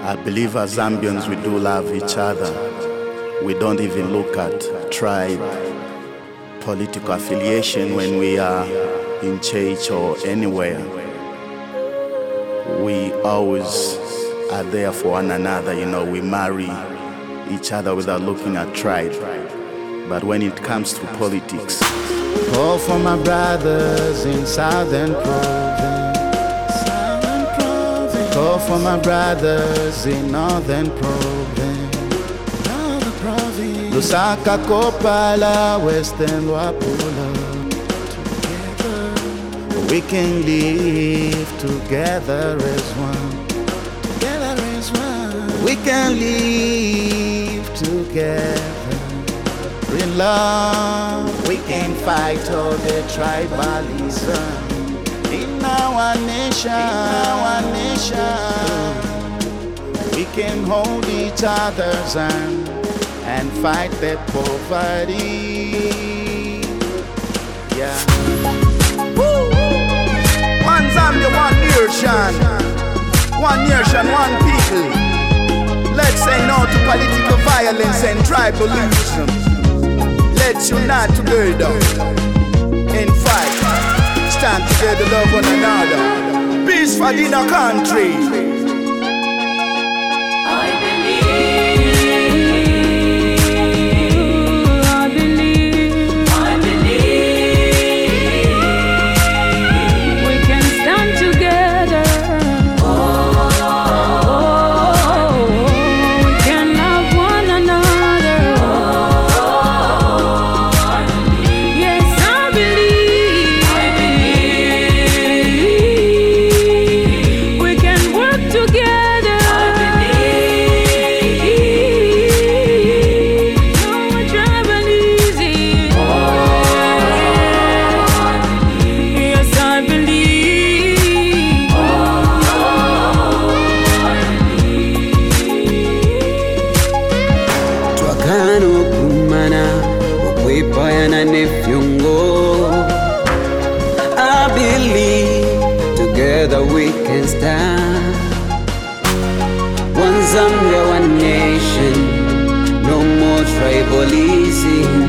I believe as Zambians we do love each other. We don't even look at tribe, political affiliation when we are in church or anywhere. We always are there for one another, we marry each other without looking at tribe. But when it comes to politics, call for my brothers in Southern Province. Call for my brothers in Northern Province. Lusaka, Kopala, Western Wapula. We can live together as one. Together as one. We can live together in love. We can fight all the tribalism in our nation. We can hold each other's hand and fight the poverty. Yeah. Woo! One Zambia, one nation, one people. Let's say no to political violence and tribalism. Let's unite together and fight. Stand together, love one another. Peace for the country. I believe together we can stand. One Zambia, one nation, no more tribalism.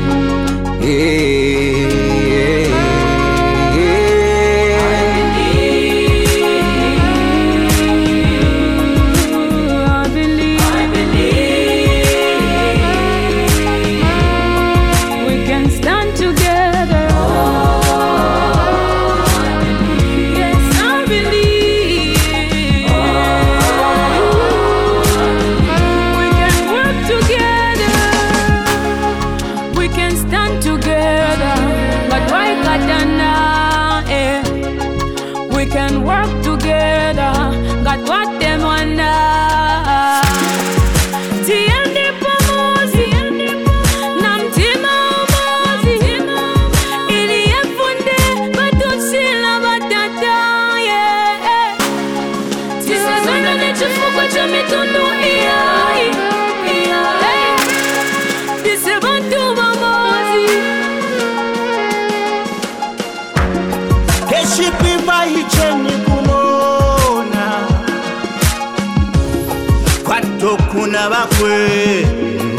We can work together, got what them wanna. Tiende pamoja, na mtima umoja, ili yafunde batushila batata. Tisizana nechifuko cha mitundu iyai, tisebantu bamoja. Keshipiva hicheni kumona Kwato kuna bakwe